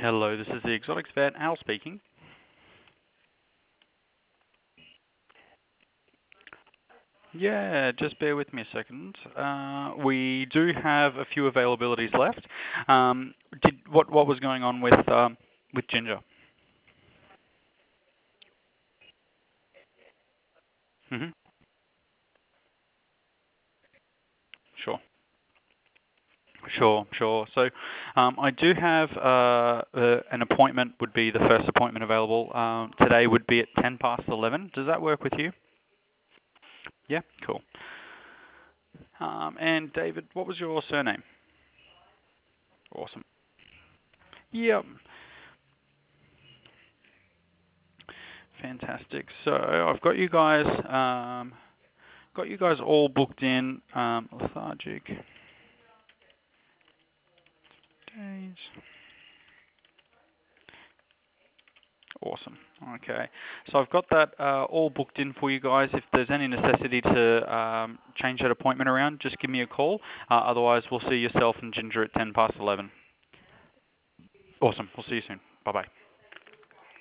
Hello, this is the Exotics Vet, Al speaking. Yeah, just bear with me a second. We do have a few availabilities left. What was going on with Ginger? hmm Sure, sure. So, I do have an appointment. Would be the first appointment available. Today would be at 11:10. Does that work with you? Yeah, cool. And David, what was your surname? Awesome. Yep. Fantastic. So I've got you guys all booked in. Lethargic days. Awesome. Okay. So I've got that all booked in for you guys. If there's any necessity to change that appointment around, just give me a call. Otherwise, we'll see yourself and Ginger at 11:10. Awesome. We'll see you soon. Bye bye.